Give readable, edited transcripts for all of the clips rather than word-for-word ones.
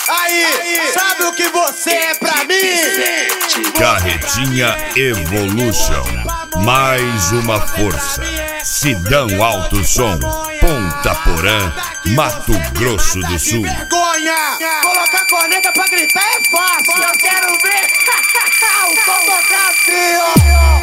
Aí, sabe o que você é pra mim? Carretinha Evolution, mais uma força. Sidão Alto Som, Ponta Porã, Mato Grosso do Sul. Vergonha! Colocar corneta pra gritar é fácil. Eu quero ver o som tocar assim, ó.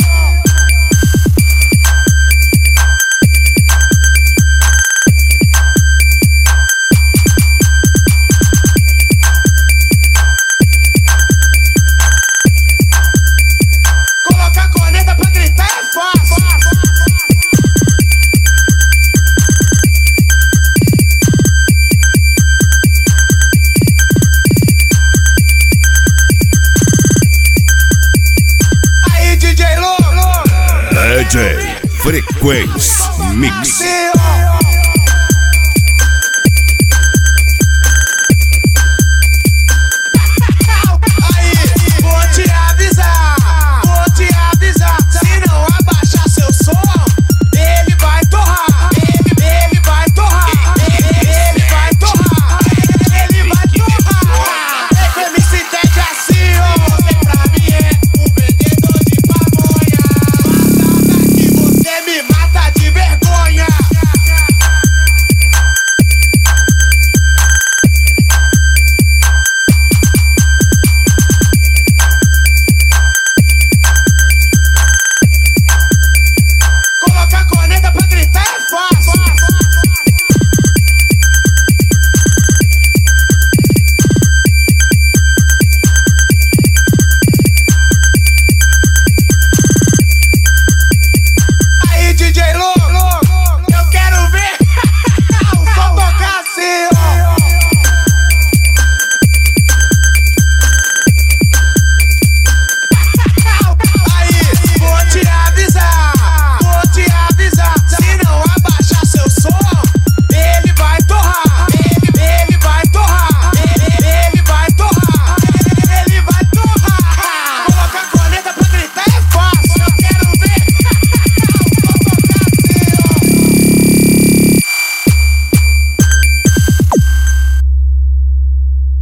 DJ Frequência Mix.